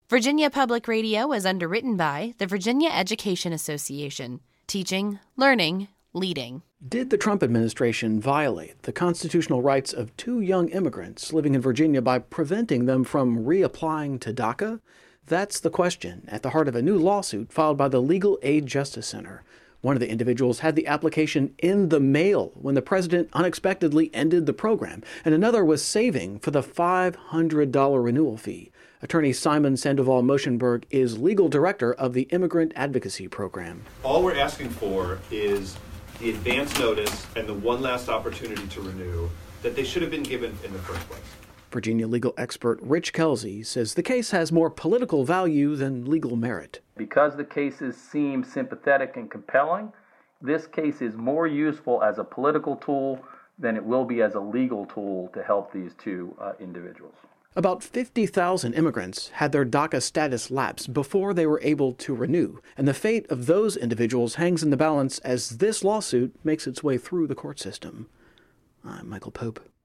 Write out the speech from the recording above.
Virginia Public Radio is underwritten by the Virginia Education Association. Teaching, learning, leading. Did the Trump administration violate the constitutional rights of two young immigrants living in Virginia by preventing them from reapplying to DACA? That's the question at the heart of a new lawsuit filed by the Legal Aid Justice Center. One of the individuals had the application in the mail when the president unexpectedly ended the program, and another was saving for the $500 renewal fee. Attorney Simon Sandoval Moshenberg is legal director of the Immigrant Advocacy Program. All we're asking for is the advance notice and the one last opportunity to renew that they should have been given in the first place. Virginia legal expert Rich Kelsey says the case has more political value than legal merit. Because the cases seem sympathetic and compelling, this case is more useful as a political tool than it will be as a legal tool to help these two individuals. About 50,000 immigrants had their DACA status lapse before they were able to renew, and the fate of those individuals hangs in the balance as this lawsuit makes its way through the court system. I'm Michael Pope.